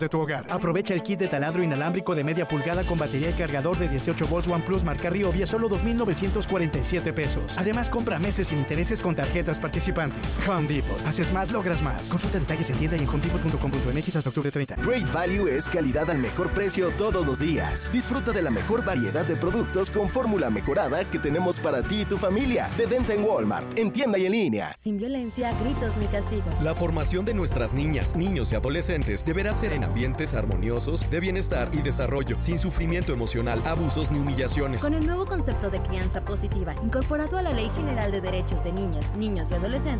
de tu hogar. Aprovecha el kit de taladro inalámbrico de media pulgada con batería y cargador de 18 volts OnePlus marca Ryobi a solo 2,947 pesos. Además, compra meses sin intereses con tarjetas participantes. Home Depot. Haces más, logras más. Consulta detalles en tienda y en homedepot.com.mx hasta octubre 30. Great Value es calidad al mejor precio todos los días. Disfruta de la mejor variedad de productos con fórmula mejorada que tenemos para ti y tu familia. De venta en Walmart, en tienda y en línea. Sin violencia, gritos ni castigos. La formación de nuestras niñas, niños y adolescentes deberá ser en ambientes armoniosos, de bienestar y desarrollo, sin sufrimiento emocional, abusos ni humillaciones. Con el nuevo concepto de crianza positiva, incorporado a la Ley General de Derechos de Niñas, Niños y Adolescentes,